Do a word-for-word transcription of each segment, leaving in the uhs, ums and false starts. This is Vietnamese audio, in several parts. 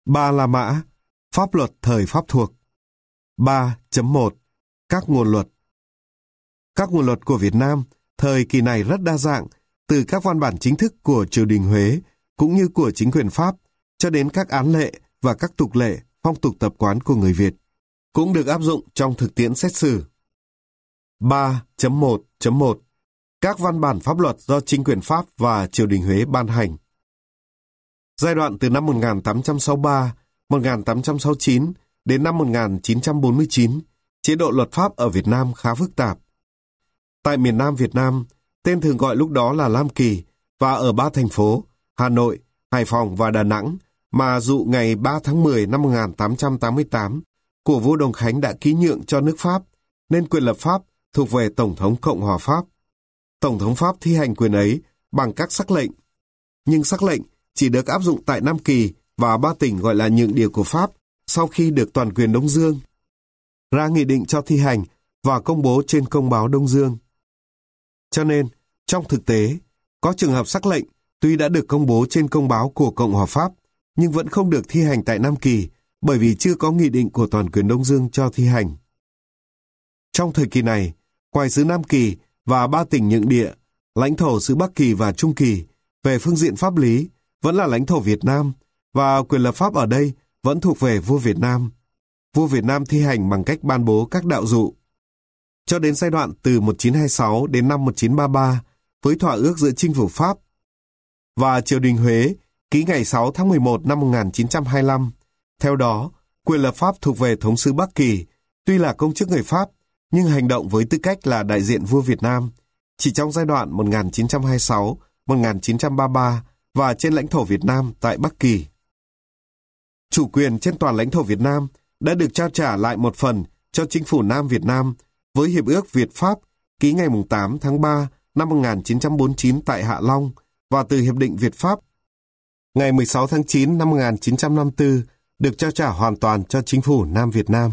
Ba La Mã, pháp luật thời Pháp thuộc. ba chấm một Các nguồn luật. Các nguồn luật của Việt Nam thời kỳ này rất đa dạng, từ các văn bản chính thức của triều đình Huế cũng như của chính quyền Pháp cho đến các án lệ và các tục lệ, phong tục tập quán của người Việt cũng được áp dụng trong thực tiễn xét xử. ba chấm một chấm một Các văn bản pháp luật do chính quyền Pháp và triều đình Huế ban hành. Giai đoạn từ năm một nghìn tám trăm sáu mươi ba, một nghìn tám trăm sáu mươi chín đến năm một nghìn chín trăm bốn mươi chín, chế độ luật pháp ở Việt Nam khá phức tạp. Tại miền Nam Việt Nam, tên thường gọi lúc đó là Lam Kỳ, và ở ba thành phố Hà Nội, Hải Phòng và Đà Nẵng mà dụ ngày ba tháng mười năm một nghìn tám trăm tám mươi tám của vua Đồng Khánh đã ký nhượng cho nước Pháp, nên quyền lập pháp thuộc về Tổng thống Cộng hòa Pháp. Tổng thống Pháp thi hành quyền ấy bằng các sắc lệnh, nhưng sắc lệnh chỉ được áp dụng tại Nam Kỳ và ba tỉnh gọi là nhượng địa của Pháp sau khi được toàn quyền Đông Dương, ra nghị định cho thi hành và công bố trên công báo Đông Dương. Cho nên, trong thực tế, có trường hợp sắc lệnh tuy đã được công bố trên công báo của Cộng hòa Pháp, nhưng vẫn không được thi hành tại Nam Kỳ bởi vì chưa có nghị định của toàn quyền Đông Dương cho thi hành. Trong thời kỳ này, ngoài xứ Nam Kỳ và ba tỉnh nhượng địa, lãnh thổ xứ Bắc Kỳ và Trung Kỳ, về phương diện pháp lý, vẫn là lãnh thổ Việt Nam, và quyền lập pháp ở đây vẫn thuộc về vua Việt Nam. Vua Việt Nam thi hành bằng cách ban bố các đạo dụ. Cho đến giai đoạn từ một nghìn chín trăm hai mươi sáu đến năm một nghìn chín trăm ba mươi ba, với thỏa ước giữa Chinh phủ Pháp và triều đình Huế ký ngày sáu tháng mười một năm một nghìn chín trăm hai mươi lăm. Theo đó, quyền lập pháp thuộc về thống sứ Bắc Kỳ, tuy là công chức người Pháp, nhưng hành động với tư cách là đại diện vua Việt Nam, chỉ trong giai đoạn một nghìn chín trăm hai mươi sáu đến một nghìn chín trăm ba mươi ba và trên lãnh thổ Việt Nam tại Bắc Kỳ. Chủ quyền trên toàn lãnh thổ Việt Nam đã được trao trả lại một phần cho chính phủ Nam Việt Nam với Hiệp ước Việt-Pháp ký ngày tám tháng ba năm một nghìn chín trăm bốn mươi chín tại Hạ Long, và từ Hiệp định Việt-Pháp ngày mười sáu tháng chín năm một nghìn chín trăm năm mươi tư được trao trả hoàn toàn cho chính phủ Nam Việt Nam.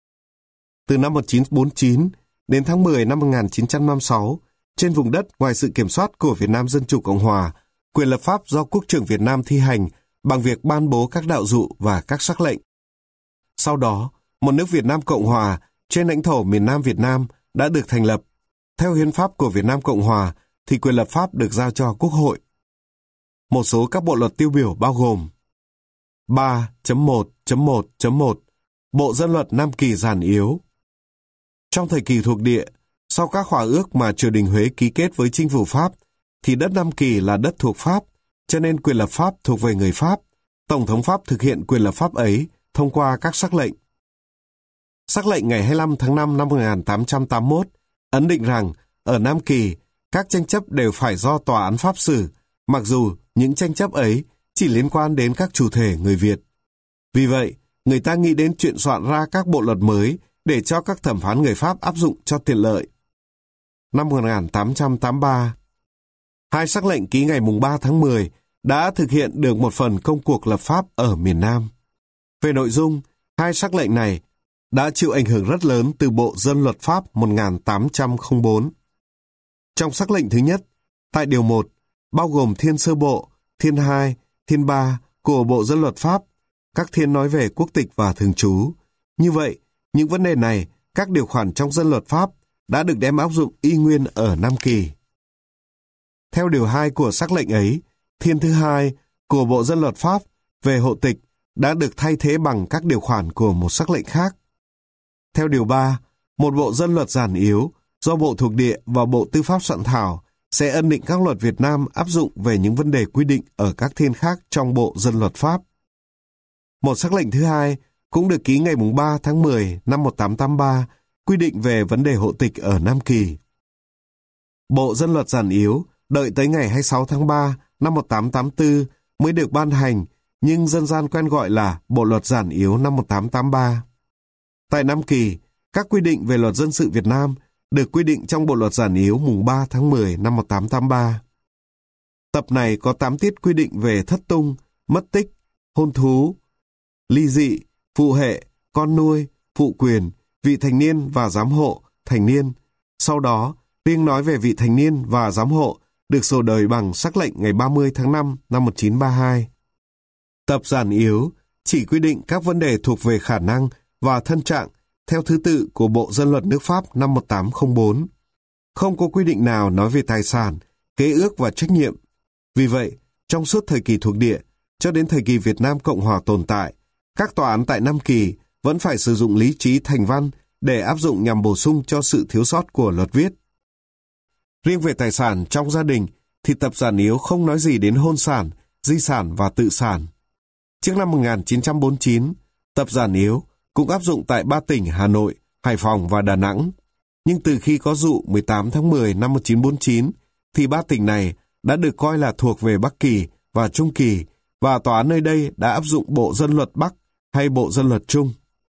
Từ năm một nghìn chín trăm bốn mươi chín đến tháng mười năm một nghìn chín trăm năm mươi sáu, trên vùng đất ngoài sự kiểm soát của Việt Nam Dân Chủ Cộng Hòa, quyền lập pháp do Quốc trưởng Việt Nam thi hành bằng việc ban bố các đạo dụ và các sắc lệnh. Sau đó, một nước Việt Nam Cộng Hòa trên lãnh thổ miền Nam Việt Nam đã được thành lập. Theo hiến pháp của Việt Nam Cộng Hòa thì quyền lập pháp được giao cho Quốc hội. Một số các bộ luật tiêu biểu bao gồm: ba chấm một chấm một chấm một Bộ Dân luật Nam Kỳ giản yếu. Trong thời kỳ thuộc địa, sau các hòa ước mà triều đình Huế ký kết với chính phủ Pháp, thì đất Nam Kỳ là đất thuộc Pháp, cho nên quyền lập pháp thuộc về người Pháp. Tổng thống Pháp thực hiện quyền lập pháp ấy thông qua các sắc lệnh. Sắc lệnh ngày hai mươi lăm tháng năm năm một nghìn tám trăm tám mươi mốt ấn định rằng ở Nam Kỳ, các tranh chấp đều phải do tòa án pháp xử, mặc dù những tranh chấp ấy chỉ liên quan đến các chủ thể người Việt. Vì vậy, người ta nghĩ đến chuyện soạn ra các bộ luật mới để cho các thẩm phán người Pháp áp dụng cho tiện lợi. Năm một nghìn tám trăm tám mươi ba, hai sắc lệnh ký ngày ba tháng mười đã thực hiện được một phần công cuộc lập pháp ở miền Nam. Về nội dung, hai sắc lệnh này đã chịu ảnh hưởng rất lớn từ Bộ Dân luật Pháp một nghìn tám trăm lẻ bốn. Trong sắc lệnh thứ nhất, tại điều một, bao gồm thiên sơ bộ, thiên hai, thiên ba của Bộ Dân luật Pháp, các thiên nói về quốc tịch và thường trú. Như vậy, những vấn đề này, các điều khoản trong Dân luật Pháp đã được đem áp dụng y nguyên ở Nam Kỳ. Theo điều hai của sắc lệnh ấy, thiên thứ hai của Bộ Dân luật Pháp về hộ tịch đã được thay thế bằng các điều khoản của một sắc lệnh khác. Theo điều ba, một bộ dân luật giản yếu do Bộ thuộc địa và Bộ Tư pháp soạn thảo sẽ ân định các luật Việt Nam áp dụng về những vấn đề quy định ở các thiên khác trong Bộ Dân luật Pháp. Một sắc lệnh thứ hai cũng được ký ngày ba tháng mười năm một nghìn tám trăm tám mươi ba quy định về vấn đề hộ tịch ở Nam Kỳ. Bộ Dân luật giản yếu đợi tới ngày hai mươi sáu tháng ba năm một nghìn tám trăm tám mươi tư mới được ban hành, nhưng dân gian quen gọi là Bộ luật giản yếu năm một nghìn tám trăm tám mươi ba. Tại Nam Kỳ, các quy định về luật dân sự Việt Nam được quy định trong Bộ luật giản yếu mùng ba tháng mười năm một nghìn tám trăm tám mươi ba. Tập này có tám tiết quy định về thất tung, mất tích, hôn thú, ly dị, phụ hệ, con nuôi, phụ quyền, vị thành niên và giám hộ, thành niên. Sau đó, riêng nói về vị thành niên và giám hộ được sổ đời bằng sắc lệnh ngày ba mươi tháng năm năm một nghìn chín trăm ba mươi hai. Tập giản yếu chỉ quy định các vấn đề thuộc về khả năng và thân trạng theo thứ tự của Bộ Dân luật nước Pháp năm một nghìn tám trăm lẻ bốn. Không có quy định nào nói về tài sản, kế ước và trách nhiệm. Vì vậy, trong suốt thời kỳ thuộc địa, cho đến thời kỳ Việt Nam Cộng Hòa tồn tại, các tòa án tại Nam Kỳ vẫn phải sử dụng lý trí thành văn để áp dụng nhằm bổ sung cho sự thiếu sót của luật viết. Riêng về tài sản trong gia đình thì tập giản yếu không nói gì đến hôn sản, di sản và tự sản. Trước năm một nghìn chín trăm bốn mươi chín, tập giản yếu cũng áp dụng tại ba tỉnh Hà Nội, Hải Phòng và Đà Nẵng. Nhưng từ khi có dụ mười tám tháng mười năm một nghìn chín trăm bốn mươi chín, thì ba tỉnh này đã được coi là thuộc về Bắc Kỳ và Trung Kỳ, và tòa án nơi đây đã áp dụng Bộ Dân luật Bắc hay Bộ Dân luật Trung.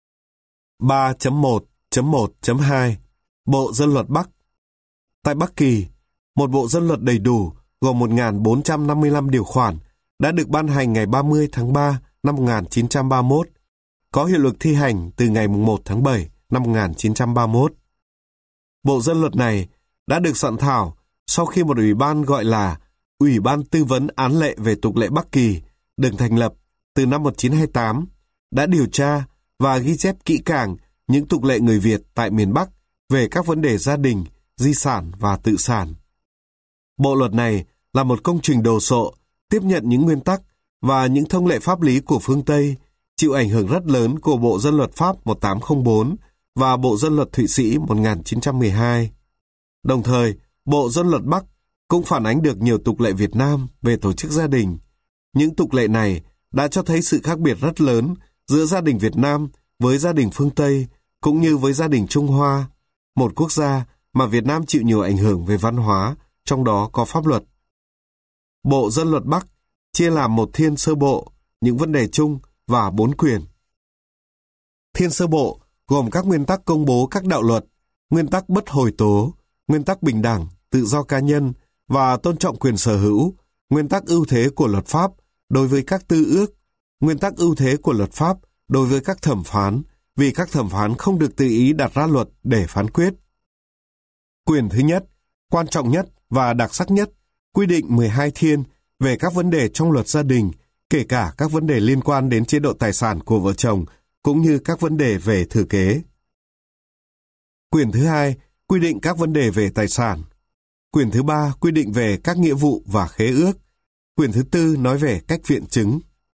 ba chấm một chấm một chấm hai Bộ Dân luật Bắc. Tại Bắc Kỳ, một bộ dân luật đầy đủ gồm một nghìn bốn trăm năm mươi lăm điều khoản đã được ban hành ngày ba mươi tháng ba năm một nghìn chín trăm ba mươi mốt, có hiệu lực thi hành từ ngày một tháng bảy năm một nghìn chín trăm ba mươi mốt. Bộ dân luật này đã được soạn thảo sau khi một ủy ban gọi là Ủy ban Tư vấn Án lệ về tục lệ Bắc Kỳ được thành lập từ năm một nghìn chín trăm hai mươi tám, đã điều tra và ghi chép kỹ càng những tục lệ người Việt tại miền Bắc về các vấn đề gia đình, di sản và tự sản. Bộ luật này là một công trình đồ sộ, tiếp nhận những nguyên tắc và những thông lệ pháp lý của phương Tây, chịu ảnh hưởng rất lớn của Bộ Dân luật Pháp một nghìn tám trăm lẻ bốn và Bộ Dân luật Thụy Sĩ một nghìn chín trăm mười hai. Đồng thời, Bộ Dân luật Bắc cũng phản ánh được nhiều tục lệ Việt Nam về tổ chức gia đình. Những tục lệ này đã cho thấy sự khác biệt rất lớn giữa gia đình Việt Nam với gia đình phương Tây, cũng như với gia đình Trung Hoa, một quốc gia mà Việt Nam chịu nhiều ảnh hưởng về văn hóa, trong đó có pháp luật. Bộ Dân luật Bắc chia làm một thiên sơ bộ, những vấn đề chung và bốn quyền. Thiên sơ bộ gồm các nguyên tắc công bố các đạo luật, nguyên tắc bất hồi tố, nguyên tắc bình đẳng, tự do cá nhân và tôn trọng quyền sở hữu, nguyên tắc ưu thế của luật pháp đối với các tư ước, nguyên tắc ưu thế của luật pháp đối với các thẩm phán, vì các thẩm phán không được tự ý đặt ra luật để phán quyết. Quyền thứ nhất, quan trọng nhất và đặc sắc nhất, quy định mười hai thiên về các vấn đề trong luật gia đình, kể cả các vấn đề liên quan đến chế độ tài sản của vợ chồng, cũng như các vấn đề về thừa kế. Quyền thứ hai, quy định các vấn đề về tài sản. Quyền thứ ba, quy định về các nghĩa vụ và khế ước. Quyền thứ tư nói về cách viện chứng.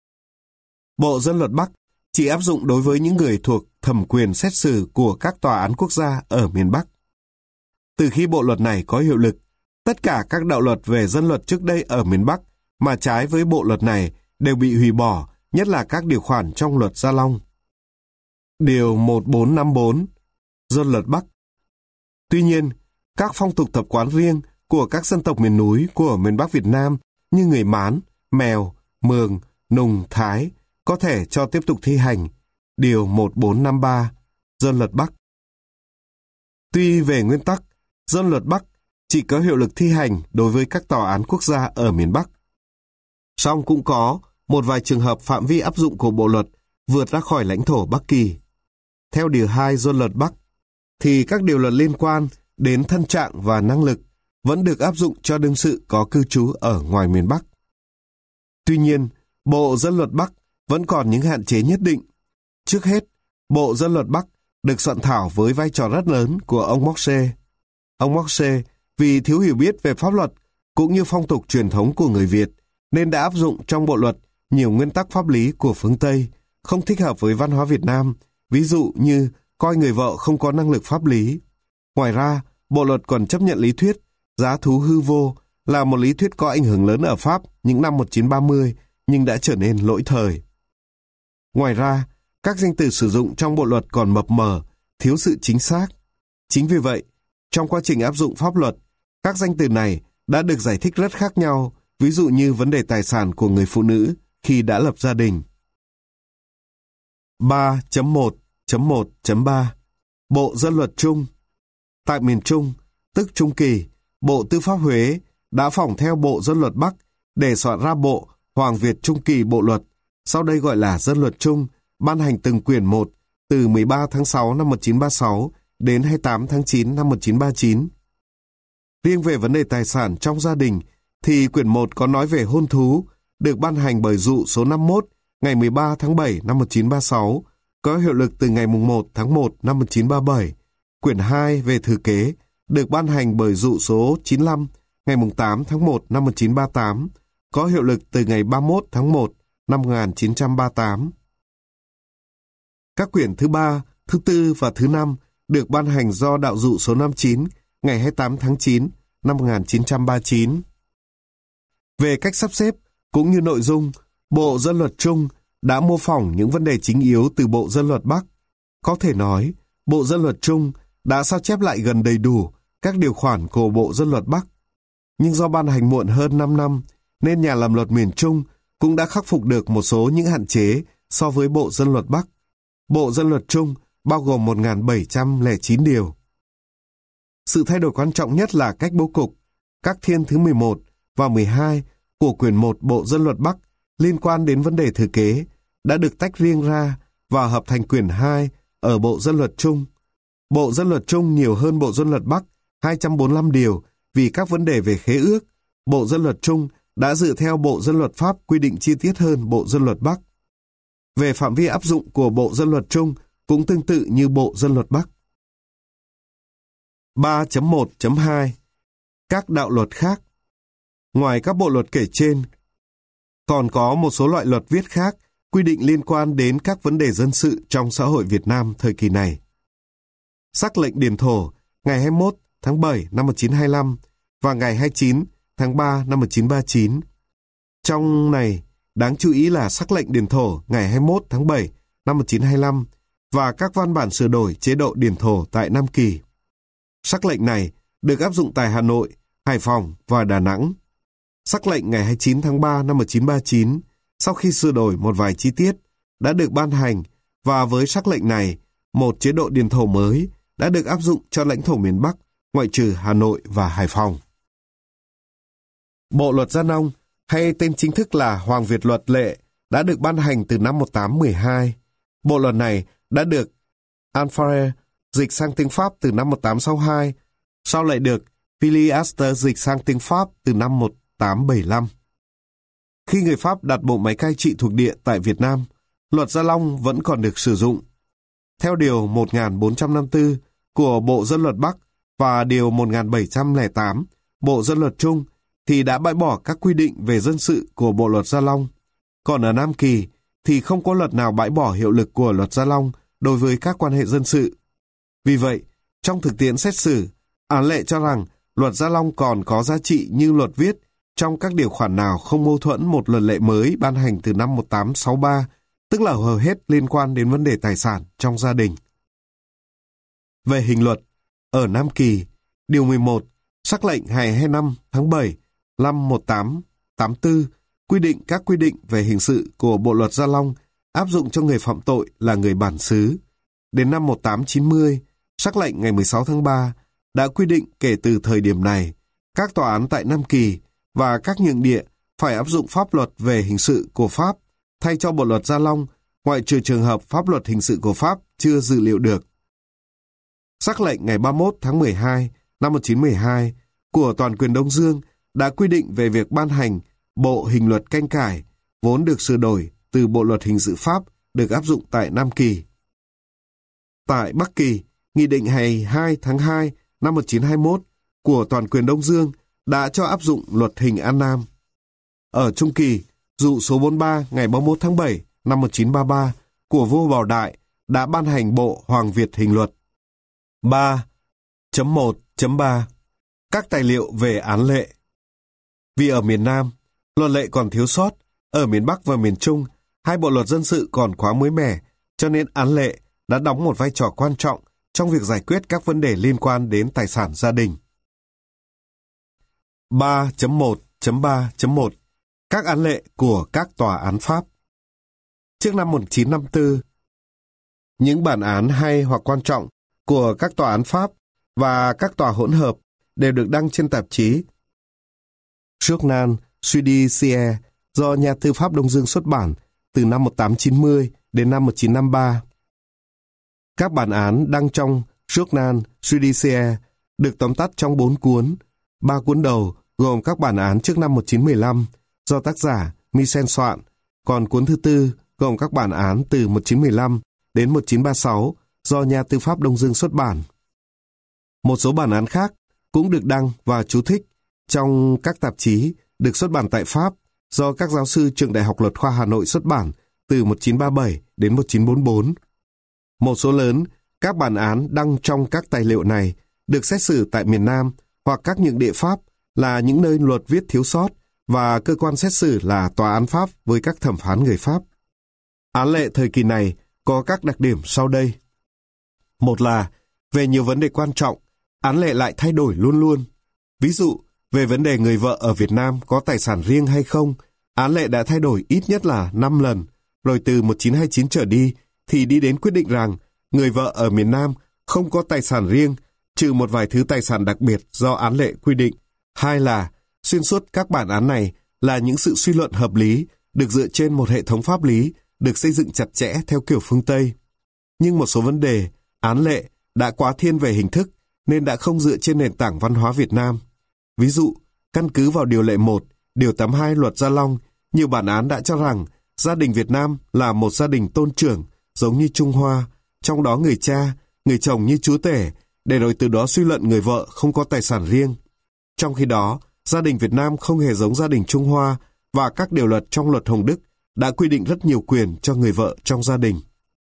Bộ Dân luật Bắc chỉ áp dụng đối với những người thuộc thẩm quyền xét xử của các tòa án quốc gia ở miền Bắc. Từ khi bộ luật này có hiệu lực, tất cả các đạo luật về dân luật trước đây ở miền Bắc mà trái với bộ luật này đều bị hủy bỏ, nhất là các điều khoản trong luật Gia Long. Điều một nghìn bốn trăm năm mươi bốn, Dân luật Bắc. Tuy nhiên, các phong tục tập quán riêng của các dân tộc miền núi của miền Bắc Việt Nam như người Mán, Mèo, Mường, Nùng, Thái có thể cho tiếp tục thi hành. Điều một nghìn bốn trăm năm mươi ba, Dân luật Bắc. Tuy về nguyên tắc, Dân luật Bắc chỉ có hiệu lực thi hành đối với các tòa án quốc gia ở miền Bắc. Song cũng có một vài trường hợp phạm vi áp dụng của bộ luật vượt ra khỏi lãnh thổ Bắc Kỳ. Theo điều hai Dân luật Bắc, thì các điều luật liên quan đến thân trạng và năng lực vẫn được áp dụng cho đương sự có cư trú ở ngoài miền Bắc. Tuy nhiên, Bộ Dân luật Bắc vẫn còn những hạn chế nhất định. Trước hết, Bộ Dân luật Bắc được soạn thảo với vai trò rất lớn của ông Moxe. Ông Moxe vì thiếu hiểu biết về pháp luật cũng như phong tục truyền thống của người Việt nên đã áp dụng trong bộ luật nhiều nguyên tắc pháp lý của phương Tây không thích hợp với văn hóa Việt Nam, ví dụ như coi người vợ không có năng lực pháp lý. Ngoài ra, bộ luật còn chấp nhận lý thuyết giá thú hư vô là một lý thuyết có ảnh hưởng lớn ở Pháp những năm một nghìn chín trăm ba mươi nhưng đã trở nên lỗi thời. Ngoài ra, các danh từ sử dụng trong bộ luật còn mập mờ, thiếu sự chính xác. Chính vì vậy, trong quá trình áp dụng pháp luật, các danh từ này đã được giải thích rất khác nhau, ví dụ như vấn đề tài sản của người phụ nữ khi đã lập gia đình. ba chấm một chấm một chấm ba Bộ Dân luật Trung. Tại miền Trung, tức Trung Kỳ, Bộ Tư pháp Huế đã phỏng theo Bộ Dân luật Bắc để soạn ra Bộ Hoàng Việt Trung Kỳ Bộ luật, sau đây gọi là Dân luật Trung, ban hành từng quyển một từ mười ba tháng sáu năm một nghìn chín trăm ba mươi sáu đến hai mươi tám tháng chín năm một nghìn chín trăm ba mươi chín. Riêng về vấn đề tài sản trong gia đình thì quyển một có nói về hôn thú, được ban hành bởi dụ số năm mươi mốt ngày mười ba tháng bảy năm một nghìn chín trăm ba mươi sáu, có hiệu lực từ ngày một tháng một năm một nghìn chín trăm ba mươi bảy. Quyển hai về thừa kế được ban hành bởi dụ số chín mươi lăm ngày tám tháng một năm một nghìn chín trăm ba mươi tám, có hiệu lực từ ngày ba mươi mốt tháng một năm một nghìn chín trăm ba mươi tám. Các quyển thứ ba, thứ tư và thứ năm được ban hành do đạo dụ số năm mươi chín ngày hai mươi tám tháng chín năm một nghìn chín trăm ba mươi chín. Về cách sắp xếp cũng như nội dung, Bộ Dân luật Trung đã mô phỏng những vấn đề chính yếu từ Bộ Dân luật Bắc. Có thể nói, Bộ Dân luật Trung đã sao chép lại gần đầy đủ các điều khoản của Bộ Dân luật Bắc. Nhưng do ban hành muộn hơn năm năm, nên nhà làm luật miền Trung cũng đã khắc phục được một số những hạn chế so với Bộ Dân luật Bắc. Bộ Dân luật Trung bao gồm một nghìn bảy trăm lẻ chín điều. Sự thay đổi quan trọng nhất là cách bố cục. Các thiên thứ mười một và mười hai của quyển một Bộ Dân luật Bắc liên quan đến vấn đề thừa kế đã được tách riêng ra và hợp thành quyển hai ở Bộ Dân luật Trung. Bộ Dân luật Trung nhiều hơn Bộ Dân luật Bắc hai trăm bốn mươi lăm điều vì các vấn đề về khế ước. Bộ Dân luật Trung đã dựa theo Bộ Dân luật Pháp quy định chi tiết hơn Bộ Dân luật Bắc. Về phạm vi áp dụng của Bộ Dân luật Trung cũng tương tự như Bộ Dân luật Bắc. ba chấm một chấm hai Các đạo luật khác. Ngoài các bộ luật kể trên, còn có một số loại luật viết khác quy định liên quan đến các vấn đề dân sự trong xã hội Việt Nam thời kỳ này. Sắc lệnh điền thổ ngày hai mươi mốt tháng bảy năm một nghìn chín trăm hai mươi lăm và ngày hai mươi chín tháng ba năm một nghìn chín trăm ba mươi chín. Trong này, đáng chú ý là sắc lệnh điền thổ ngày hai mươi mốt tháng bảy năm một nghìn chín trăm hai mươi lăm và các văn bản sửa đổi chế độ điền thổ tại Nam Kỳ. Sắc lệnh này được áp dụng tại Hà Nội, Hải Phòng và Đà Nẵng. Sắc lệnh ngày hai mươi chín tháng ba năm một nghìn chín trăm ba mươi chín, sau khi sửa đổi một vài chi tiết, đã được ban hành và với sắc lệnh này, một chế độ điền thổ mới đã được áp dụng cho lãnh thổ miền Bắc, ngoại trừ Hà Nội và Hải Phòng. Bộ luật Gia nông, hay tên chính thức là Hoàng Việt luật lệ, đã được ban hành từ năm một nghìn tám trăm mười hai. Bộ luật này đã được Alfare dịch sang tiếng Pháp từ năm một nghìn tám trăm sáu mươi hai, sau lại được Pilaster dịch sang tiếng Pháp từ năm một nghìn tám trăm bảy mươi lăm. Khi người Pháp đặt bộ máy cai trị thuộc địa tại Việt Nam, luật Gia Long vẫn còn được sử dụng. Theo Điều một nghìn bốn trăm năm mươi tư của Bộ Dân luật Bắc và Điều một nghìn bảy trăm lẻ tám Bộ Dân luật Trung thì đã bãi bỏ các quy định về dân sự của Bộ luật Gia Long. Còn ở Nam Kỳ thì không có luật nào bãi bỏ hiệu lực của luật Gia Long đối với các quan hệ dân sự. Vì vậy, trong thực tiễn xét xử, án lệ cho rằng luật Gia Long còn có giá trị như luật viết trong các điều khoản nào không mâu thuẫn một luật lệ mới ban hành từ năm một nghìn tám trăm sáu mươi ba, tức là hầu hết liên quan đến vấn đề tài sản trong gia đình. Về hình luật, ở Nam Kỳ, Điều mười một, sắc lệnh ngày hai mươi lăm tháng bảy năm một nghìn tám trăm tám mươi tư quy định các quy định về hình sự của Bộ luật Gia Long áp dụng cho người phạm tội là người bản xứ. Đến năm một nghìn tám trăm chín mươi, sắc lệnh ngày mười sáu tháng ba đã quy định kể từ thời điểm này, các tòa án tại Nam Kỳ và các nhượng địa phải áp dụng pháp luật về hình sự của Pháp thay cho Bộ luật Gia Long, ngoại trừ trường hợp pháp luật hình sự của Pháp chưa dự liệu được. Sắc lệnh ngày ba mươi mốt tháng mười hai năm một nghìn chín trăm mười hai của Toàn quyền Đông Dương đã quy định về việc ban hành Bộ Hình luật canh cải, vốn được sửa đổi từ Bộ luật hình sự Pháp được áp dụng tại Nam Kỳ. Tại Bắc Kỳ, Nghị định ngày hai mươi hai tháng hai năm một nghìn chín trăm hai mươi mốt của Toàn quyền Đông Dương đã cho áp dụng luật hình An Nam. Ở Trung Kỳ, dụ số bốn mươi ba ngày ba mươi mốt tháng bảy năm một nghìn chín trăm ba mươi ba của vua Bảo Đại đã ban hành Bộ Hoàng Việt hình luật. ba chấm một chấm ba Các tài liệu về án lệ. Vì ở miền Nam, luật lệ còn thiếu sót, ở miền Bắc và miền Trung, hai bộ luật dân sự còn quá mới mẻ, cho nên án lệ đã đóng một vai trò quan trọng trong việc giải quyết các vấn đề liên quan đến tài sản gia đình. ba chấm một chấm ba chấm một Các án lệ của các tòa án Pháp. Trước năm một nghìn chín trăm năm mươi tư, những bản án hay hoặc quan trọng của các tòa án Pháp và các tòa hỗn hợp đều được đăng trên tạp chí Journal Judiciaire do nhà tư pháp Đông Dương xuất bản từ năm một nghìn tám trăm chín mươi đến năm một nghìn chín trăm năm mươi ba. Các bản án đăng trong Journal Judiciaire được tóm tắt trong bốn cuốn. Ba cuốn đầu gồm các bản án trước năm một nghìn chín trăm mười lăm do tác giả Michel soạn, còn cuốn thứ tư gồm các bản án từ một nghìn chín trăm mười lăm đến một nghìn chín trăm ba mươi sáu do Nhà Tư pháp Đông Dương xuất bản. Một số bản án khác cũng được đăng và chú thích trong các tạp chí được xuất bản tại Pháp do các giáo sư Trường Đại học Luật khoa Hà Nội xuất bản từ một nghìn chín trăm ba mươi bảy đến một nghìn chín trăm bốn mươi bốn. Một số lớn các bản án đăng trong các tài liệu này được xét xử tại miền Nam hoặc các nhượng địa Pháp là những nơi luật viết thiếu sót và cơ quan xét xử là tòa án Pháp với các thẩm phán người Pháp. Án lệ thời kỳ này có các đặc điểm sau đây. Một là, về nhiều vấn đề quan trọng, án lệ lại thay đổi luôn luôn. Ví dụ, về vấn đề người vợ ở Việt Nam có tài sản riêng hay không, án lệ đã thay đổi ít nhất là năm lần, rồi từ một nghìn chín trăm hai mươi chín trở đi thì đi đến quyết định rằng người vợ ở miền Nam không có tài sản riêng, trừ một vài thứ tài sản đặc biệt do án lệ quy định. Hai là, xuyên suốt các bản án này là những sự suy luận hợp lý, được dựa trên một hệ thống pháp lý, được xây dựng chặt chẽ theo kiểu phương Tây. Nhưng một số vấn đề, án lệ đã quá thiên về hình thức, nên đã không dựa trên nền tảng văn hóa Việt Nam. Ví dụ, căn cứ vào Điều lệ một, Điều tám mươi hai Luật Gia Long, nhiều bản án đã cho rằng gia đình Việt Nam là một gia đình tôn trưởng, giống như Trung Hoa, trong đó người cha, người chồng như chúa tể, để rồi từ đó suy luận người vợ không có tài sản riêng. Trong khi đó, gia đình Việt Nam không hề giống gia đình Trung Hoa và các điều luật trong luật Hồng Đức đã quy định rất nhiều quyền cho người vợ trong gia đình.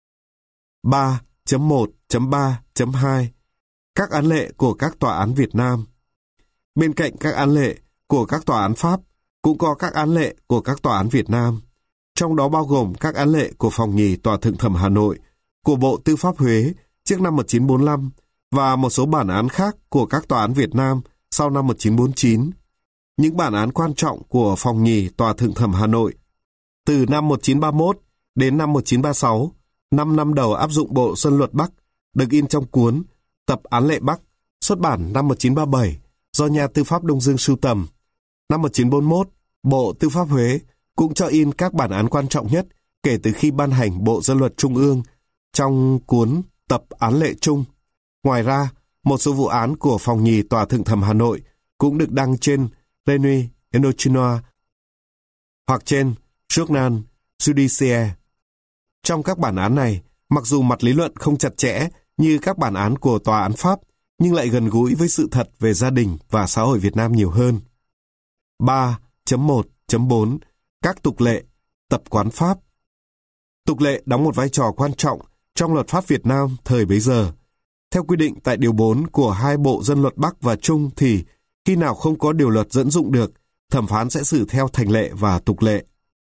ba chấm một chấm ba chấm hai Các án lệ của các tòa án Việt Nam. Bên cạnh các án lệ của các tòa án Pháp, cũng có các án lệ của các tòa án Việt Nam. Trong đó bao gồm các án lệ của Phòng nhì Tòa Thượng thẩm Hà Nội, của Bộ Tư pháp Huế trước năm một nghìn chín trăm bốn mươi lăm và một số bản án khác của các tòa án Việt Nam sau năm một nghìn chín trăm bốn mươi chín. Những bản án quan trọng của Phòng nhì Tòa Thượng thẩm Hà Nội từ năm một nghìn chín trăm ba mươi mốt đến năm một nghìn chín trăm ba mươi sáu, năm năm đầu áp dụng Bộ Dân luật Bắc, được in trong cuốn Tập án lệ Bắc, xuất bản năm một nghìn chín trăm ba mươi bảy do Nhà Tư pháp Đông Dương sưu tầm. Năm một nghìn chín trăm bốn mươi mốt, Bộ Tư pháp Huế cũng cho in các bản án quan trọng nhất kể từ khi ban hành Bộ Dân luật Trung ương trong cuốn Tập án lệ chung. Ngoài ra, một số vụ án của Phòng nhì Tòa Thượng thẩm Hà Nội cũng được đăng trên Revue Indochinois hoặc trên Journal Judiciaire. Trong các bản án này, mặc dù mặt lý luận không chặt chẽ như các bản án của tòa án Pháp, nhưng lại gần gũi với sự thật về gia đình và xã hội Việt Nam nhiều hơn. ba chấm một chấm bốn Các tục lệ, tập quán Pháp. Tục lệ đóng một vai trò quan trọng trong luật pháp Việt Nam thời bấy giờ. Theo quy định tại Điều bốn của hai Bộ Dân luật Bắc và Trung thì khi nào không có điều luật dẫn dụng được, thẩm phán sẽ xử theo thành lệ và tục lệ.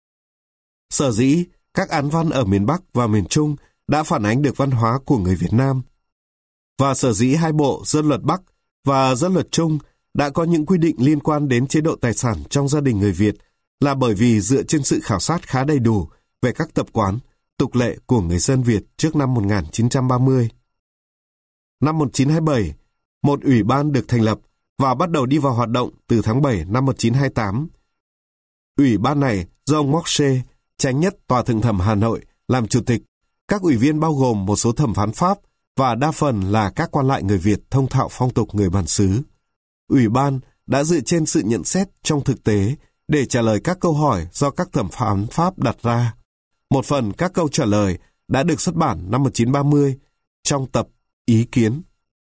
Sở dĩ, các án văn ở miền Bắc và miền Trung đã phản ánh được văn hóa của người Việt Nam. Và sở dĩ hai Bộ Dân luật Bắc và Dân luật Trung đã có những quy định liên quan đến chế độ tài sản trong gia đình người Việt là bởi vì dựa trên sự khảo sát khá đầy đủ về các tập quán, tục lệ của người dân Việt trước năm một nghìn chín trăm ba mươi. Năm một nghìn chín trăm hai mươi bảy, một ủy ban được thành lập và bắt đầu đi vào hoạt động từ tháng bảy năm một nghìn chín trăm hai mươi tám. Ủy ban này do ông Moxe, chánh nhất Tòa Thượng thẩm Hà Nội, làm chủ tịch. Các ủy viên bao gồm một số thẩm phán Pháp và đa phần là các quan lại người Việt thông thạo phong tục người bản xứ. Ủy ban đã dựa trên sự nhận xét trong thực tế để trả lời các câu hỏi do các thẩm phán Pháp đặt ra. Một phần các câu trả lời đã được xuất bản năm một nghìn chín trăm ba mươi trong tập Ý kiến.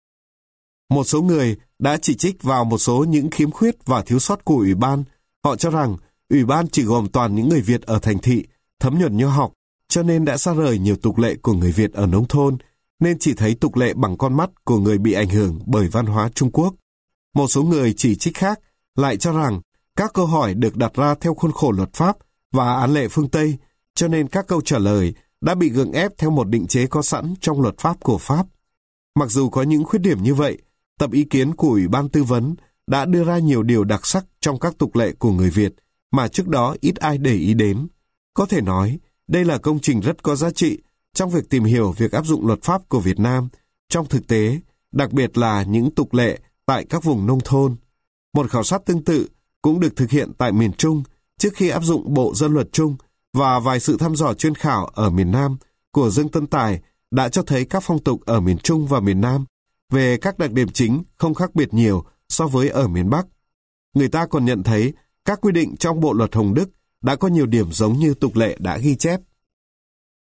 Một số người đã chỉ trích vào một số những khiếm khuyết và thiếu sót của Ủy ban. Họ cho rằng Ủy ban chỉ gồm toàn những người Việt ở thành thị, thấm nhuần nho học, cho nên đã xa rời nhiều tục lệ của người Việt ở nông thôn, nên chỉ thấy tục lệ bằng con mắt của người bị ảnh hưởng bởi văn hóa Trung Quốc. Một số người chỉ trích khác lại cho rằng các câu hỏi được đặt ra theo khuôn khổ luật pháp và án lệ phương Tây, cho nên các câu trả lời đã bị gượng ép theo một định chế có sẵn trong luật pháp của Pháp. Mặc dù có những khuyết điểm như vậy, tập ý kiến của Ủy ban tư vấn đã đưa ra nhiều điều đặc sắc trong các tục lệ của người Việt mà trước đó ít ai để ý đến. Có thể nói, đây là công trình rất có giá trị trong việc tìm hiểu việc áp dụng luật pháp của Việt Nam trong thực tế, đặc biệt là những tục lệ tại các vùng nông thôn. Một khảo sát tương tự cũng được thực hiện tại miền Trung trước khi áp dụng Bộ Dân luật Chung, và vài sự thăm dò chuyên khảo ở miền Nam của Dương Tân Tài đã cho thấy các phong tục ở miền Trung và miền Nam về các đặc điểm chính không khác biệt nhiều so với ở miền Bắc. Người ta còn nhận thấy các quy định trong Bộ luật Hồng Đức đã có nhiều điểm giống như tục lệ đã ghi chép.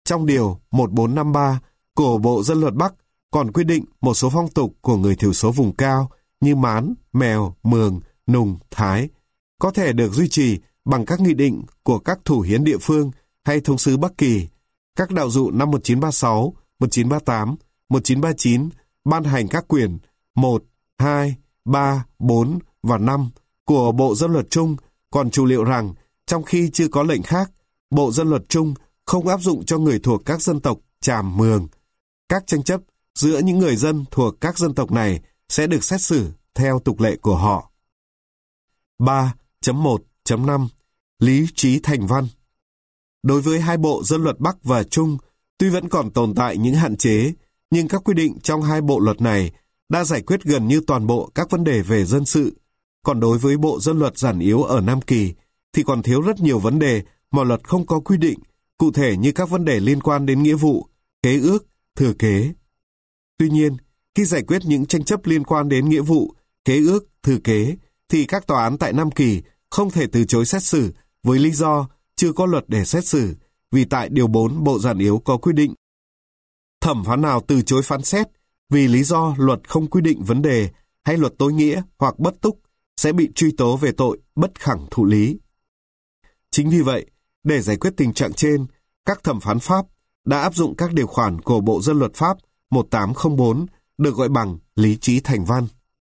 Trong điều một bốn năm ba của Bộ Dân luật Bắc còn quy định một số phong tục của người thiểu số vùng cao như Mán, Mèo, Mường, Nùng, Thái có thể được duy trì bằng các nghị định của các thủ hiến địa phương hay thống sứ Bắc Kỳ. Các đạo dụ năm một chín ba sáu, một chín ba tám, một chín ba chín ban hành các quyển một, hai, ba, bốn và năm của Bộ Dân luật Chung còn chủ liệu rằng trong khi chưa có lệnh khác, Bộ Dân luật Chung không áp dụng cho người thuộc các dân tộc Chàm, Mường. Các tranh chấp giữa những người dân thuộc các dân tộc này sẽ được xét xử theo tục lệ của họ. ba chấm một chấm năm Lý trí thành văn. Đối với hai bộ Dân luật Bắc và Trung, tuy vẫn còn tồn tại những hạn chế, nhưng các quy định trong hai bộ luật này đã giải quyết gần như toàn bộ các vấn đề về dân sự. Còn đối với bộ Dân luật giản yếu ở Nam Kỳ, thì còn thiếu rất nhiều vấn đề mà luật không có quy định, cụ thể như các vấn đề liên quan đến nghĩa vụ, kế ước, thừa kế. Tuy nhiên, khi giải quyết những tranh chấp liên quan đến nghĩa vụ, kế ước, thừa kế, thì các tòa án tại Nam Kỳ không thể từ chối xét xử với lý do chưa có luật để xét xử, vì tại điều bốn bộ giản yếu có quy định. Thẩm phán nào từ chối phán xét vì lý do luật không quy định vấn đề hay luật tối nghĩa hoặc bất túc sẽ bị truy tố về tội bất khẳng thụ lý. Chính vì vậy, để giải quyết tình trạng trên, các thẩm phán Pháp đã áp dụng các điều khoản của Bộ Dân luật Pháp một tám không bốn được gọi bằng lý trí thành văn.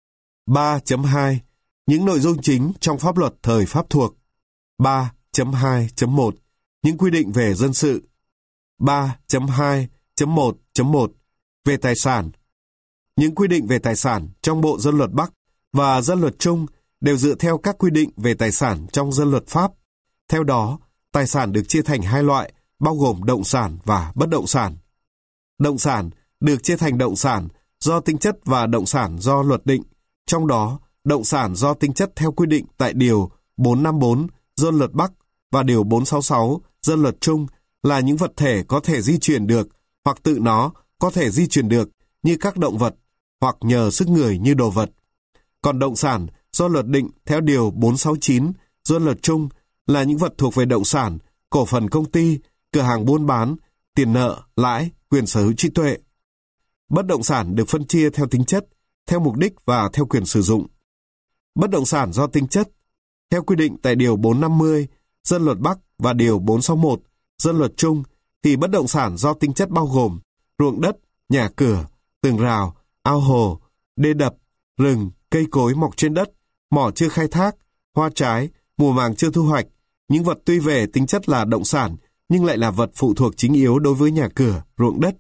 ba chấm hai Những nội dung chính trong pháp luật thời Pháp thuộc. ba chấm hai chấm một Những quy định về dân sự. ba chấm hai chấm một chấm một Về tài sản. Những quy định về tài sản trong Bộ Dân luật Bắc và Dân luật Trung đều dựa theo các quy định về tài sản trong Dân luật Pháp. Theo đó, tài sản được chia thành hai loại, bao gồm động sản và bất động sản. Động sản được chia thành động sản do tính chất và động sản do luật định. Trong đó, động sản do tính chất theo quy định tại Điều bốn năm bốn Dân luật Bắc và Điều bốn sáu sáu Dân luật Trung là những vật thể có thể di chuyển được hoặc tự nó có thể di chuyển được như các động vật hoặc nhờ sức người như đồ vật. Còn động sản do luật định theo Điều bốn sáu chín Dân luật Trung là những vật thuộc về động sản, cổ phần công ty, cửa hàng buôn bán, tiền nợ, lãi, quyền sở hữu trí tuệ. Bất động sản được phân chia theo tính chất, theo mục đích và theo quyền sử dụng. Bất động sản do tính chất, theo quy định tại Điều bốn năm mươi Dân luật Bắc và Điều bốn sáu mốt Dân luật Trung, thì bất động sản do tính chất bao gồm ruộng đất, nhà cửa, tường rào, ao hồ, đê đập, rừng, cây cối mọc trên đất, mỏ chưa khai thác, hoa trái, mùa màng chưa thu hoạch, những vật tuy về tính chất là động sản nhưng lại là vật phụ thuộc chính yếu đối với nhà cửa, ruộng đất.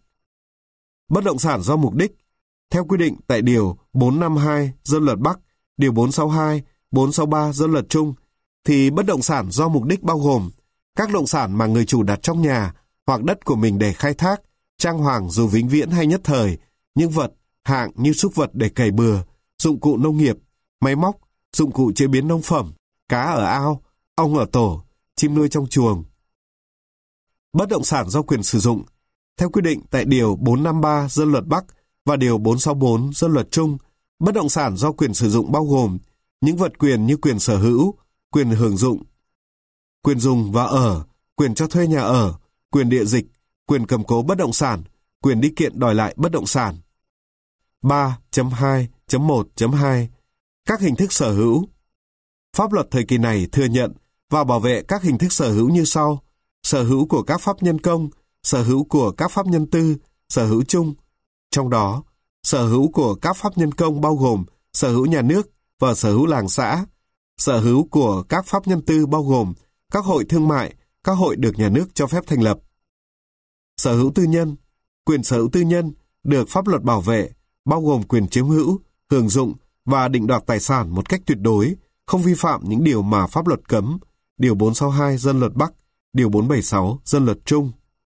Bất động sản do mục đích, theo quy định tại Điều bốn năm hai Dân luật Bắc, Điều bốn sáu hai, bốn sáu ba Dân luật Trung, thì bất động sản do mục đích bao gồm các động sản mà người chủ đặt trong nhà hoặc đất của mình để khai thác, trang hoàng dù vĩnh viễn hay nhất thời, những vật, hạng như súc vật để cày bừa, dụng cụ nông nghiệp, máy móc, dụng cụ chế biến nông phẩm, cá ở ao, ong ở tổ, chim nuôi trong chuồng. Bất động sản do quyền sử dụng, theo quy định tại Điều bốn năm ba Dân luật Bắc và Điều bốn sáu bốn Dân luật Trung, bất động sản do quyền sử dụng bao gồm những vật quyền như quyền sở hữu, quyền hưởng dụng, quyền dùng và ở, quyền cho thuê nhà ở, quyền địa dịch, quyền cầm cố bất động sản, quyền đi kiện đòi lại bất động sản. ba chấm hai chấm một chấm hai Các hình thức sở hữu. Pháp luật thời kỳ này thừa nhận và bảo vệ các hình thức sở hữu như sau: sở hữu của các pháp nhân công, sở hữu của các pháp nhân tư, sở hữu chung. Trong đó, sở hữu của các pháp nhân công bao gồm sở hữu nhà nước và sở hữu làng xã. Sở hữu của các pháp nhân tư bao gồm các hội thương mại, các hội được nhà nước cho phép thành lập. Sở hữu tư nhân. Quyền sở hữu tư nhân được pháp luật bảo vệ, bao gồm quyền chiếm hữu, hưởng dụng và định đoạt tài sản một cách tuyệt đối, không vi phạm những điều mà pháp luật cấm. Điều bốn sáu hai Dân luật Bắc, Điều bốn bảy sáu Dân luật Trung.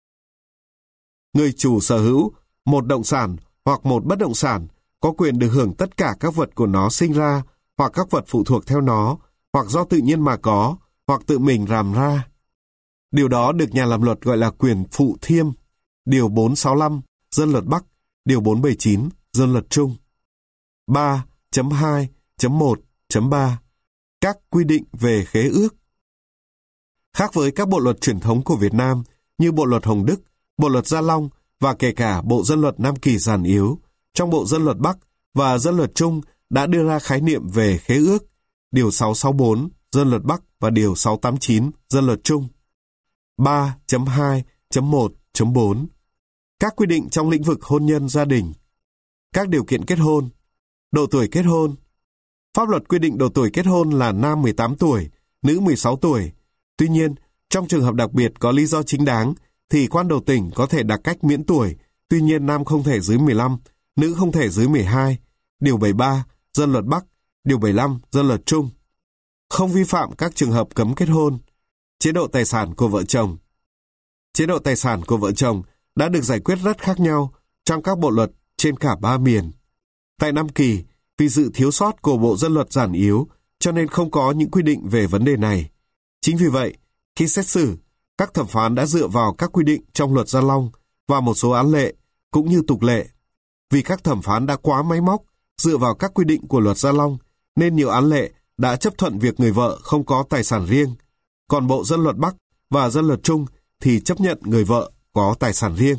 Người chủ sở hữu một động sản hoặc một bất động sản có quyền được hưởng tất cả các vật của nó sinh ra hoặc các vật phụ thuộc theo nó, hoặc do tự nhiên mà có, hoặc tự mình làm ra. Điều đó được nhà làm luật gọi là quyền phụ thiêm. Điều bốn sáu lăm Dân luật Bắc, Điều bốn bảy chín Dân luật Trung. ba chấm hai chấm một chấm ba Các quy định về khế ước. Khác với các bộ luật truyền thống của Việt Nam như Bộ luật Hồng Đức, Bộ luật Gia Long và kể cả Bộ Dân luật Nam Kỳ giản yếu, trong Bộ Dân luật Bắc và Dân luật Trung đã đưa ra khái niệm về khế ước, Điều sáu sáu bốn Dân luật Bắc và Điều sáu tám chín Dân luật Trung. ba chấm hai chấm một chấm bốn Các quy định trong lĩnh vực hôn nhân gia đình. Các điều kiện kết hôn. Độ tuổi kết hôn. Pháp luật quy định độ tuổi kết hôn là nam mười tám tuổi, nữ mười sáu tuổi. Tuy nhiên, trong trường hợp đặc biệt có lý do chính đáng, thì quan đầu tỉnh có thể đặc cách miễn tuổi, tuy nhiên nam không thể dưới mười lăm, nữ không thể dưới mười hai. Điều bảy mươi ba Dân luật Bắc, Điều bảy mươi lăm Dân luật Trung. Không vi phạm các trường hợp cấm kết hôn. Chế độ tài sản của vợ chồng. Chế độ tài sản của vợ chồng đã được giải quyết rất khác nhau trong các bộ luật trên cả ba miền. Tại Nam Kỳ, vì sự thiếu sót của Bộ Dân luật giản yếu, cho nên không có những quy định về vấn đề này. Chính vì vậy, khi xét xử, các thẩm phán đã dựa vào các quy định trong luật Gia Long và một số án lệ, cũng như tục lệ. Vì các thẩm phán đã quá máy móc, dựa vào các quy định của luật Gia Long, nên nhiều án lệ đã chấp thuận việc người vợ không có tài sản riêng. Còn Bộ Dân luật Bắc và Dân luật Trung thì chấp nhận người vợ có tài sản riêng.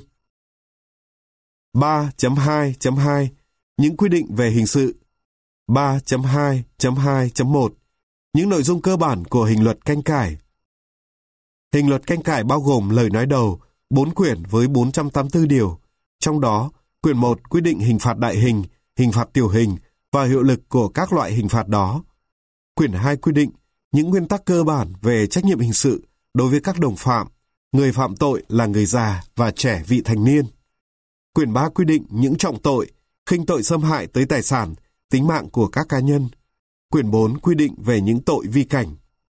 ba chấm hai chấm hai Những quy định về hình sự. ba chấm hai chấm hai chấm một Những nội dung cơ bản của hình luật canh cải. Hình luật canh cải bao gồm lời nói đầu, bốn quyển với bốn trăm tám mươi tư điều. Trong đó, quyển một quy định hình phạt đại hình, hình phạt tiểu hình và hiệu lực của các loại hình phạt đó. Quyển hai quy định những nguyên tắc cơ bản về trách nhiệm hình sự đối với các đồng phạm, người phạm tội là người già và trẻ vị thành niên. Quyển ba quy định những trọng tội, khinh tội xâm hại tới tài sản, tính mạng của các cá nhân. Quyển bốn quy định về những tội vi cảnh.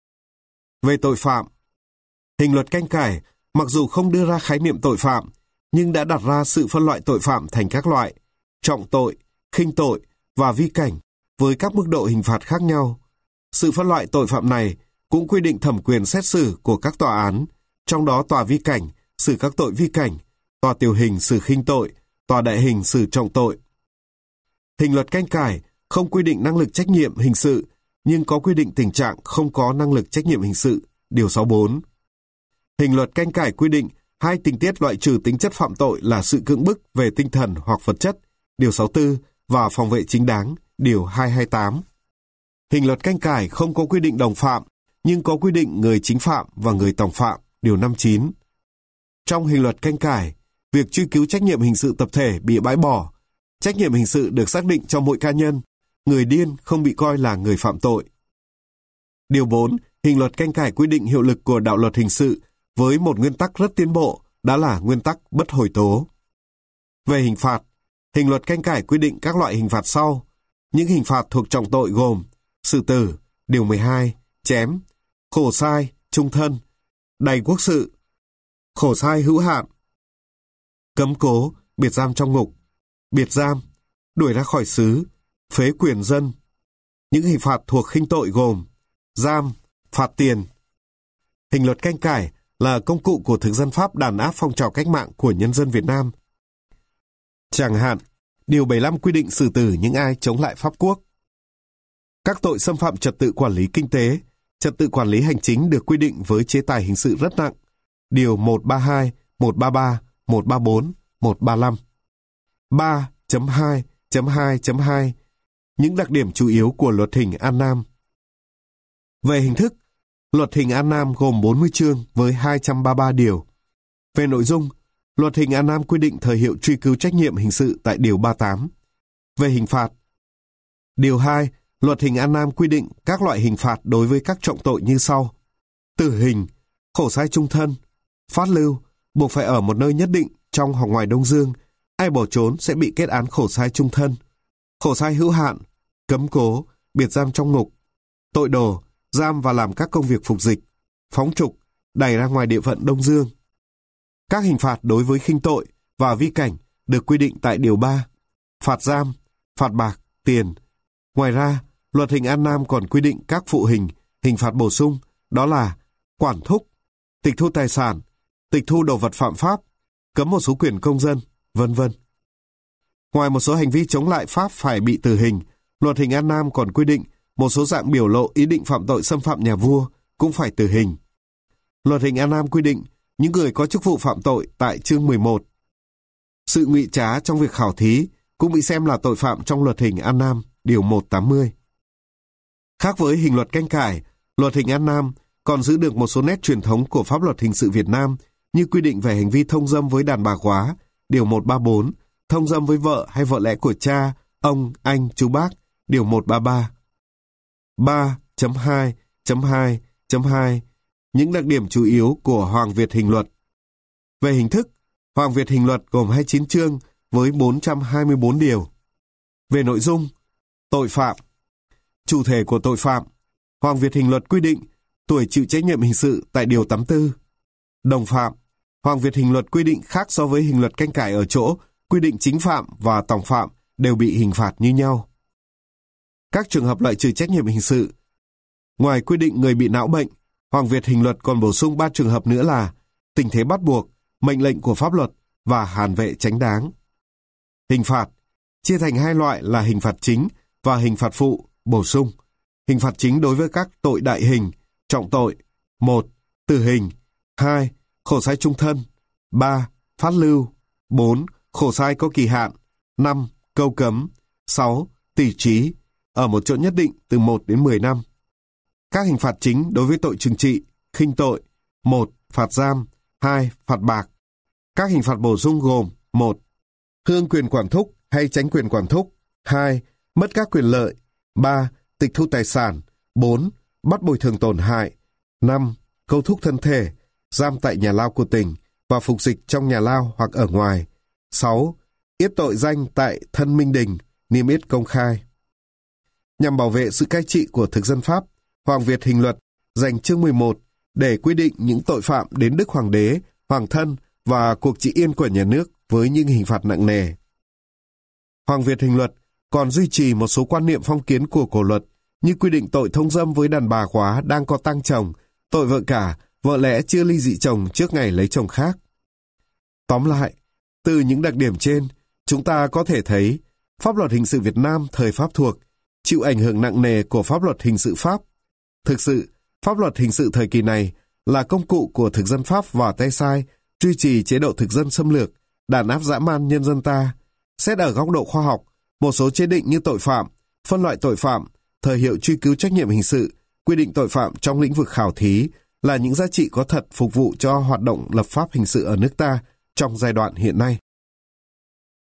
Về tội phạm, hình luật canh cải mặc dù không đưa ra khái niệm tội phạm, nhưng đã đặt ra sự phân loại tội phạm thành các loại, trọng tội, khinh tội và vi cảnh với các mức độ hình phạt khác nhau. Sự phân loại tội phạm này cũng quy định thẩm quyền xét xử của các tòa án, trong đó tòa vi cảnh xử các tội vi cảnh, tòa tiểu hình xử khinh tội, tòa đại hình xử trọng tội. Hình luật canh cải không quy định năng lực trách nhiệm hình sự, nhưng có quy định tình trạng không có năng lực trách nhiệm hình sự, Điều sáu mươi bốn. Hình luật canh cải quy định hai tình tiết loại trừ tính chất phạm tội là sự cưỡng bức về tinh thần hoặc vật chất, Điều sáu mươi tư, và phòng vệ chính đáng, Điều hai trăm hai mươi tám. Hình luật canh cải không có quy định đồng phạm, nhưng có quy định người chính phạm và người tòng phạm, Điều năm mươi chín. Trong hình luật canh cải, việc truy cứu trách nhiệm hình sự tập thể bị bãi bỏ. Trách nhiệm hình sự được xác định cho mỗi cá nhân. Người điên không bị coi là người phạm tội. Điều bốn, hình luật canh cải quy định hiệu lực của đạo luật hình sự với một nguyên tắc rất tiến bộ, đó là nguyên tắc bất hồi tố. Về hình phạt, hình luật canh cải quy định các loại hình phạt sau. Những hình phạt thuộc trọng tội gồm xử tử, Điều mười hai, chém, khổ sai, chung thân, đày quốc sự, khổ sai hữu hạn, cấm cố, biệt giam trong ngục, biệt giam, đuổi ra khỏi xứ, phế quyền dân. Những hình phạt thuộc khinh tội gồm giam, phạt tiền. Hình luật canh cải là công cụ của thực dân Pháp đàn áp phong trào cách mạng của nhân dân Việt Nam. Chẳng hạn, Điều bảy mươi lăm quy định xử tử những ai chống lại Pháp quốc. Các tội xâm phạm trật tự quản lý kinh tế, trật tự quản lý hành chính được quy định với chế tài hình sự rất nặng. Điều một trăm ba mươi hai, một trăm ba mươi ba, một trăm ba mươi bốn, một trăm ba mươi lăm. ba chấm hai chấm hai chấm hai Những đặc điểm chủ yếu của luật hình An Nam. Về hình thức, luật hình An Nam gồm bốn mươi chương với hai trăm ba mươi ba điều. Về nội dung, luật hình An Nam quy định thời hiệu truy cứu trách nhiệm hình sự tại Điều ba mươi tám. Về hình phạt, Điều hai, luật hình An Nam quy định các loại hình phạt đối với các trọng tội như sau. Tử hình, khổ sai chung thân, phát lưu, buộc phải ở một nơi nhất định trong hoặc ngoài Đông Dương, ai bỏ trốn sẽ bị kết án khổ sai chung thân. Khổ sai hữu hạn, cấm cố, biệt giam trong ngục, tội đồ, giam và làm các công việc phục dịch, phóng trục, đày ra ngoài địa phận Đông Dương. Các hình phạt đối với khinh tội và vi cảnh được quy định tại Điều ba, phạt giam, phạt bạc, tiền. Ngoài ra, luật hình An Nam còn quy định các phụ hình, hình phạt bổ sung, đó là quản thúc, tịch thu tài sản, tịch thu đồ vật phạm pháp, cấm một số quyền công dân, vân vân. Ngoài một số hành vi chống lại Pháp phải bị tử hình, luật hình An Nam còn quy định một số dạng biểu lộ ý định phạm tội xâm phạm nhà vua cũng phải tử hình. Luật hình An Nam quy định những người có chức vụ phạm tội tại chương mười một. Sự ngụy trá trong việc khảo thí cũng bị xem là tội phạm trong luật hình An Nam, điều một trăm tám mươi. Khác với hình luật canh cải, luật hình An Nam còn giữ được một số nét truyền thống của pháp luật hình sự Việt Nam như quy định về hành vi thông dâm với đàn bà góa, điều một trăm ba mươi tư, thông dâm với vợ hay vợ lẽ của cha, ông, anh, chú bác, điều một trăm ba mươi ba. ba chấm hai chấm hai chấm hai Những đặc điểm chủ yếu của Hoàng Việt hình luật. Về hình thức, Hoàng Việt hình luật gồm hai mươi chín chương với bốn trăm hai mươi tư điều. Về nội dung, tội phạm. Chủ thể của tội phạm, Hoàng Việt hình luật quy định tuổi chịu trách nhiệm hình sự tại điều tám mươi tư. Đồng phạm, Hoàng Việt hình luật quy định khác so với hình luật canh cải ở chỗ quy định chính phạm và tòng phạm đều bị hình phạt như nhau. Các trường hợp loại trừ trách nhiệm hình sự. Ngoài quy định người bị não bệnh, Hoàng Việt hình luật còn bổ sung ba trường hợp nữa là tình thế bắt buộc, mệnh lệnh của pháp luật và hàn vệ chánh đáng. Hình phạt chia thành hai loại là hình phạt chính và hình phạt phụ, bổ sung. Hình phạt chính đối với các tội đại hình, trọng tội: một. Tử hình. hai. Khổ sai chung thân. ba. Phát lưu. bốn. Khổ sai có kỳ hạn. năm. Câu cấm. sáu. Tỳ trí, ở một chỗ nhất định từ một đến mười năm. Các hình phạt chính đối với tội trừng trị, khinh tội: một. Phạt giam. hai. Phạt bạc. Các hình phạt bổ sung gồm: một. Hương quyền quản thúc hay tránh quyền quản thúc. hai. Mất các quyền lợi. ba. Tịch thu tài sản. bốn. Bắt bồi thường tổn hại. năm. Câu thúc thân thể, giam tại nhà lao của tỉnh và phục dịch trong nhà lao hoặc ở ngoài. sáu. Yết tội danh tại thân minh đình, niêm yết công khai. Nhằm bảo vệ sự cai trị của thực dân Pháp, Hoàng Việt hình luật dành chương mười một để quy định những tội phạm đến Đức Hoàng đế, Hoàng thân và cuộc trị yên của nhà nước với những hình phạt nặng nề. Hoàng Việt hình luật còn duy trì một số quan niệm phong kiến của cổ luật như quy định tội thông dâm với đàn bà góa đang có tang chồng, tội vợ cả, vợ lẽ chưa ly dị chồng trước ngày lấy chồng khác. Tóm lại, từ những đặc điểm trên, chúng ta có thể thấy pháp luật hình sự Việt Nam thời Pháp thuộc chịu ảnh hưởng nặng nề của pháp luật hình sự Pháp. Thực sự, pháp luật hình sự thời kỳ này là công cụ của thực dân Pháp và tay sai duy trì chế độ thực dân xâm lược, đàn áp dã man nhân dân ta. Xét ở góc độ khoa học, một số chế định như tội phạm, phân loại tội phạm, thời hiệu truy cứu trách nhiệm hình sự, quy định tội phạm trong lĩnh vực khảo thí là những giá trị có thật phục vụ cho hoạt động lập pháp hình sự ở nước ta trong giai đoạn hiện nay.